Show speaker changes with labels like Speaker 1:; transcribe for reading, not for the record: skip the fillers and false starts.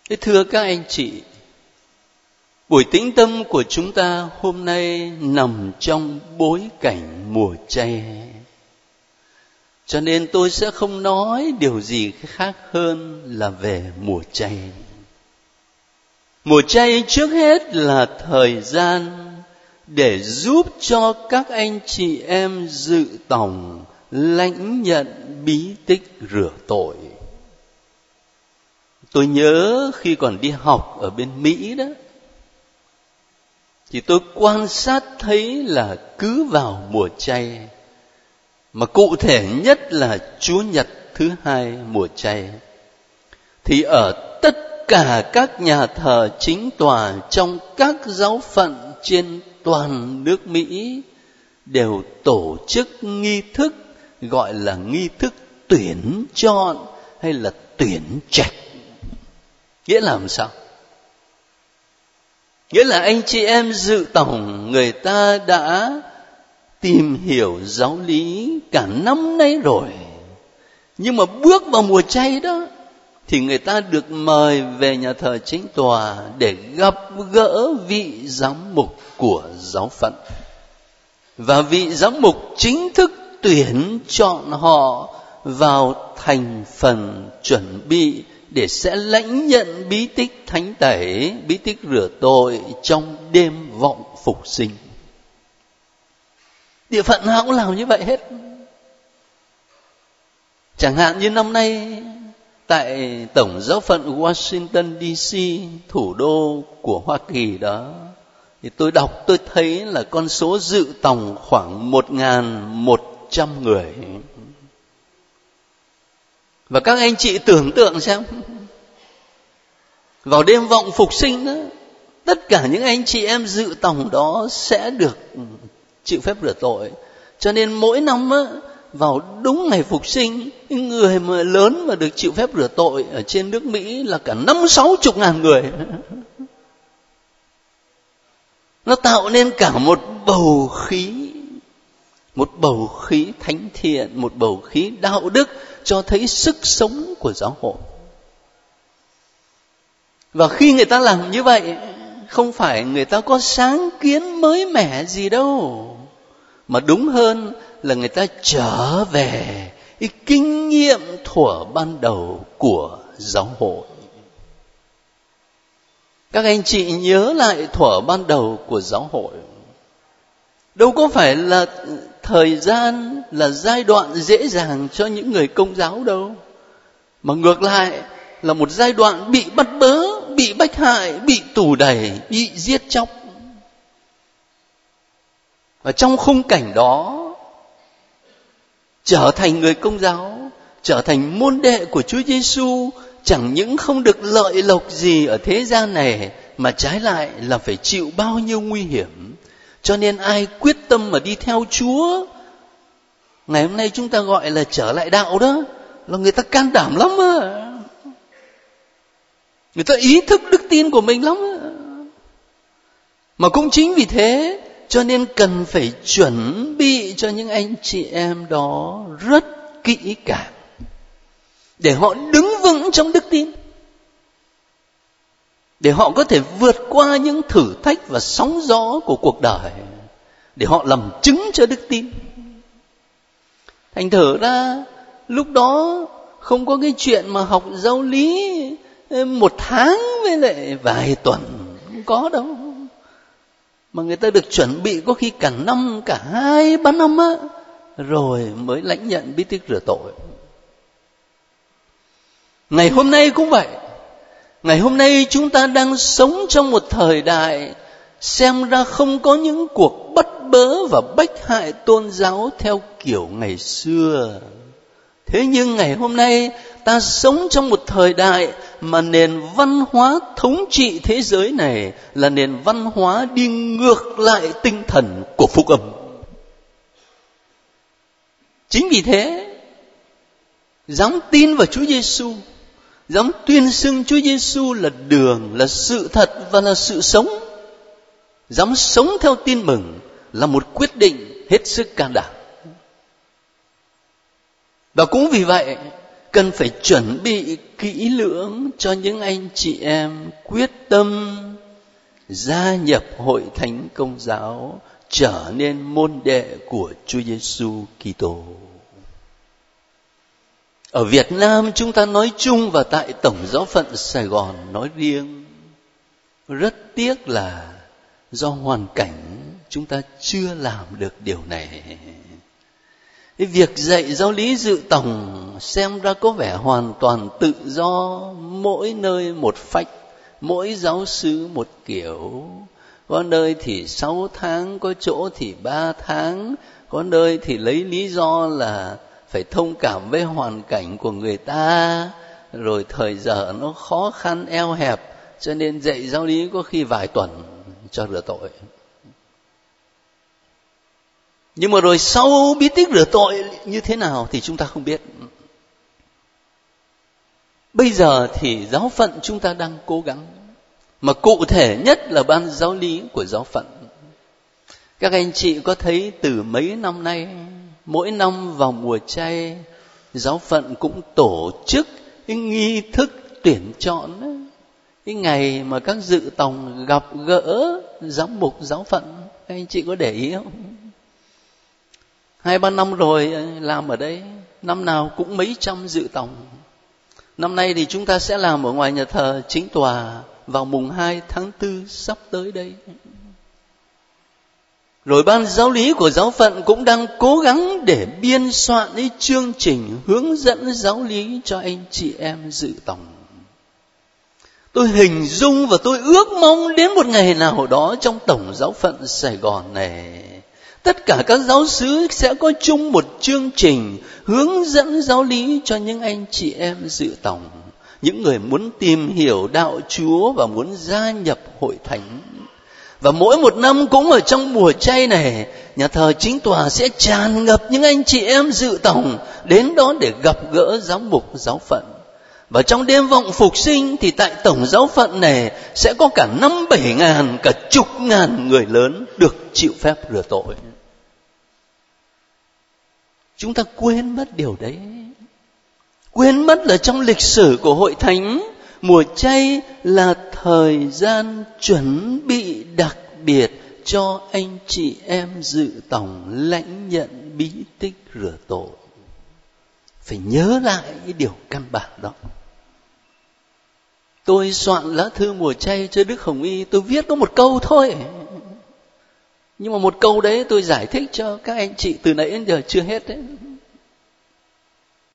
Speaker 1: Thưa các anh chị, buổi tĩnh tâm của chúng ta hôm nay nằm trong bối cảnh mùa chay. Cho nên tôi sẽ không nói điều gì khác hơn là về mùa chay. Mùa chay trước hết là thời gian để giúp cho các anh chị em dự tòng lãnh nhận bí tích rửa tội. Tôi nhớ khi còn đi học ở bên Mỹ đó, thì tôi quan sát thấy là cứ vào mùa chay, mà cụ thể nhất là Chúa Nhật thứ 2 mùa chay, thì ở tất cả các nhà thờ chính tòa trong các giáo phận trên toàn nước Mỹ đều tổ chức nghi thức gọi là nghi thức tuyển chọn hay là tuyển trạch. Nghĩa là làm sao? Nghĩa là anh chị em dự tòng người ta đã tìm hiểu giáo lý cả năm nay rồi, nhưng mà bước vào mùa chay đó thì người ta được mời về nhà thờ chính tòa để gặp gỡ vị giám mục của giáo phận. Và vị giám mục chính thức tuyển chọn họ vào thành phần chuẩn bị để sẽ lãnh nhận bí tích thánh tẩy, bí tích rửa tội trong đêm vọng phục sinh. Địa phận nào cũng làm như vậy hết. Chẳng hạn như năm nay tại Tổng giáo phận Washington DC, thủ đô của Hoa Kỳ đó, thì tôi đọc tôi thấy là con số dự tòng khoảng 1.100 người. Và các anh chị tưởng tượng xem, vào đêm vọng phục sinh đó, tất cả những anh chị em dự tòng đó sẽ được chịu phép rửa tội. Cho nên mỗi năm á, vào đúng ngày phục sinh, người mà lớn mà được chịu phép rửa tội ở trên nước Mỹ là cả 50-60 ngàn người. Nó tạo nên cả một bầu khí thánh thiện, một bầu khí đạo đức, cho thấy sức sống của giáo hội. Và khi người ta làm như vậy, không phải người ta có sáng kiến mới mẻ gì đâu, mà đúng hơn là người ta trở về cái kinh nghiệm thuở ban đầu của giáo hội. Các anh chị nhớ lại thuở ban đầu của giáo hội, đâu có phải là thời gian, là giai đoạn dễ dàng cho những người Công giáo đâu, mà ngược lại là một giai đoạn bị bắt bớ, bị bách hại, bị tù đày, bị giết chóc. Và trong khung cảnh đó, trở thành người Công giáo, trở thành môn đệ của Chúa Giêsu, chẳng những không được lợi lộc gì ở thế gian này, mà trái lại là phải chịu bao nhiêu nguy hiểm. Cho nên ai quyết tâm mà đi theo Chúa, ngày hôm nay chúng ta gọi là trở lại đạo đó, là người ta can đảm lắm á. Người ta ý thức đức tin của mình lắm á. Mà cũng chính vì thế, cho nên cần phải chuẩn bị cho những anh chị em đó rất kỹ càng, để họ đứng vững trong đức tin, để họ có thể vượt qua những thử thách và sóng gió của cuộc đời, để họ làm chứng cho đức tin. Thành thử ra lúc đó không có cái chuyện mà học giáo lý 1 tháng với lại vài tuần, không có đâu. Mà người ta được chuẩn bị có khi cả năm, cả 2-3 năm á, rồi mới lãnh nhận bí tích rửa tội. Ngày hôm nay cũng vậy. Ngày hôm nay chúng ta đang sống trong một thời đại xem ra không có những cuộc bắt bớ và bách hại tôn giáo theo kiểu ngày xưa. Thế nhưng ngày hôm nay ta sống trong một thời đại mà nền văn hóa thống trị thế giới này là nền văn hóa đi ngược lại tinh thần của phúc âm. Chính vì thế, dám tin vào Chúa Giêsu, dám tuyên xưng Chúa Giêsu là đường, là sự thật và là sự sống, dám sống theo tin mừng là một quyết định hết sức can đảm. Và cũng vì vậy cần phải chuẩn bị kỹ lưỡng cho những anh chị em quyết tâm gia nhập Hội Thánh Công giáo, trở nên môn đệ của Chúa Giêsu Kitô. Ở Việt Nam chúng ta nói chung và tại Tổng Giáo phận Sài Gòn nói riêng, rất tiếc là do hoàn cảnh chúng ta chưa làm được điều này. Cái việc dạy giáo lý dự tòng xem ra có vẻ hoàn toàn tự do, mỗi nơi một phách, mỗi giáo xứ một kiểu. Có nơi thì 6 tháng, có chỗ thì 3 tháng, có nơi thì lấy lý do là phải thông cảm với hoàn cảnh của người ta, rồi thời giờ nó khó khăn eo hẹp, cho nên dạy giáo lý có khi vài tuần cho rửa tội. Nhưng mà rồi sau bí tích rửa tội như thế nào thì chúng ta không biết. Bây giờ thì giáo phận chúng ta đang cố gắng, mà cụ thể nhất là ban giáo lý của giáo phận. Các anh chị có thấy từ mấy năm nay, mỗi năm vào mùa chay, giáo phận cũng tổ chức cái nghi thức tuyển chọn, cái ngày mà các dự tòng gặp gỡ giám mục giáo phận. Các anh chị có để ý không? 2-3 năm rồi làm ở đây, năm nào cũng mấy trăm dự tòng. Năm nay thì chúng ta sẽ làm ở ngoài nhà thờ chính tòa vào mùng 2 tháng 4 sắp tới đây. Rồi ban giáo lý của giáo phận cũng đang cố gắng để biên soạn cái chương trình hướng dẫn giáo lý cho anh chị em dự tòng. Tôi hình dung và tôi ước mong đến một ngày nào đó trong Tổng Giáo phận Sài Gòn này, tất cả các giáo xứ sẽ có chung một chương trình hướng dẫn giáo lý cho những anh chị em dự tòng, những người muốn tìm hiểu đạo Chúa và muốn gia nhập hội thánh. Và mỗi một năm cũng ở trong mùa chay này, nhà thờ chính tòa sẽ tràn ngập những anh chị em dự tòng đến đó để gặp gỡ giám mục giáo phận. Và trong đêm vọng phục sinh thì tại Tổng Giáo phận này sẽ có cả 5-7 ngàn, cả chục ngàn người lớn được chịu phép rửa tội. Chúng ta quên mất điều đấy. Quên mất là trong lịch sử của hội thánh, mùa chay là thời gian chuẩn bị đặc biệt cho anh chị em dự tòng lãnh nhận bí tích rửa tội. Phải nhớ lại cái điều căn bản đó. Tôi soạn lá thư mùa chay cho Đức Hồng Y, tôi viết có một câu thôi. Nhưng mà một câu đấy tôi giải thích cho các anh chị từ nãy đến giờ chưa hết đấy.